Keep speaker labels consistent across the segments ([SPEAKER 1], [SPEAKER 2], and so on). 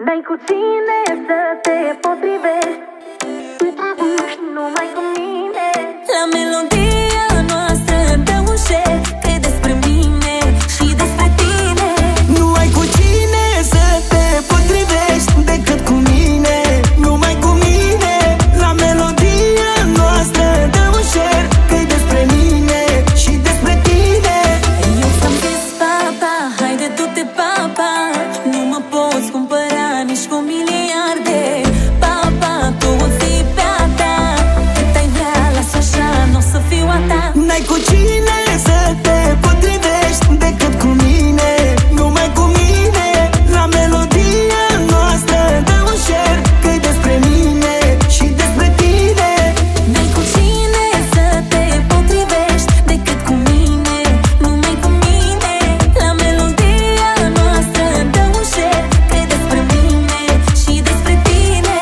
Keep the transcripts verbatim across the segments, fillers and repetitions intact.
[SPEAKER 1] N-ai cu cine să te potrivești, numai cu mine.
[SPEAKER 2] La melodia noastră dă un share, că e despre mine și despre tine.
[SPEAKER 3] Nu ai cu cine să te potrivești decât cu mine, numai cu mine. La melodia noastră dă un share, că e despre mine și despre tine.
[SPEAKER 2] Eu ți-am zis papa, haide du-te papa, nu mă poți cumpăra nici cu miliarde. Papa, tu o ții pe a ta, cât ai vrea, lasă așa, n-o să fiu a ta.
[SPEAKER 3] N-ai cu cine să te potrivești decât cu mine, numai cu mine. La melodia noastră dă un share, că e despre mine și despre tine.
[SPEAKER 2] N-ai cu cine să te potrivești decât cu mine, numai cu mine. La melodia noastră dă un share, că e despre mine și despre tine.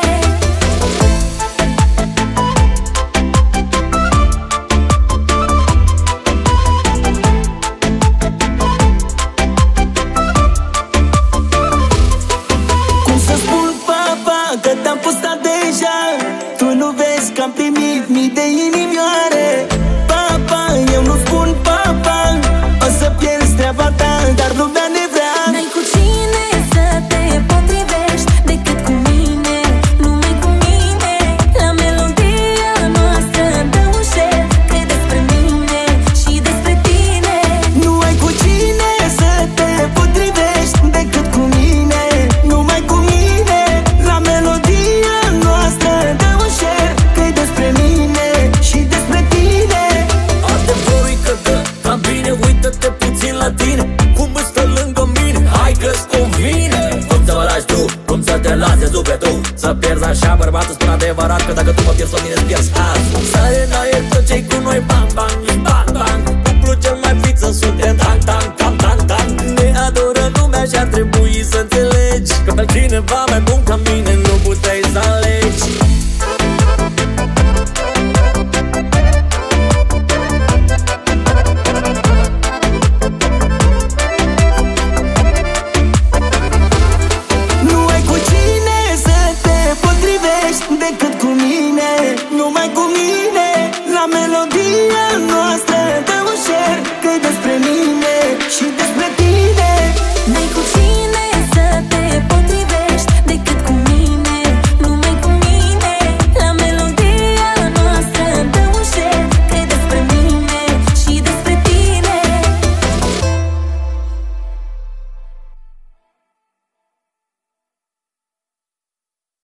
[SPEAKER 3] Cum să spun papa că te-am postat deja, tu nu vezi că am primit mii de inimioare. Papa, eu nu spun papa, o să pierzi treaba ta, dar lumea ne vrea.
[SPEAKER 2] N-ai cu cine să te potrivești decât cu mine, numai cu mine. La melodia noastră dă un share, că e despre mine și despre tine.
[SPEAKER 3] Nu ai cu cine să te potrivești decât cu mine, numai cu mine. La melodia noastră dă un share, că e despre mine și despre tine.
[SPEAKER 4] Adevărul că dă cam bine, uită-te puțin la tine, cum îți stă lângă mine, hai că-ți convine. Cum să mă lași tu, cum să te lase sufletul, să pierzi așa bărbatul, spun adevărat, că dacă tu mă pierzi, o mine îți pierzi azi. Sare în aer tot ce-i cu noi, bang, bang, bang, bang, cuplu cel mai fiță, suntem tang, tang, cam, tang, tang. Ne adoră lumea și ar trebui să înțelegi că pe cineva mai bun ca mine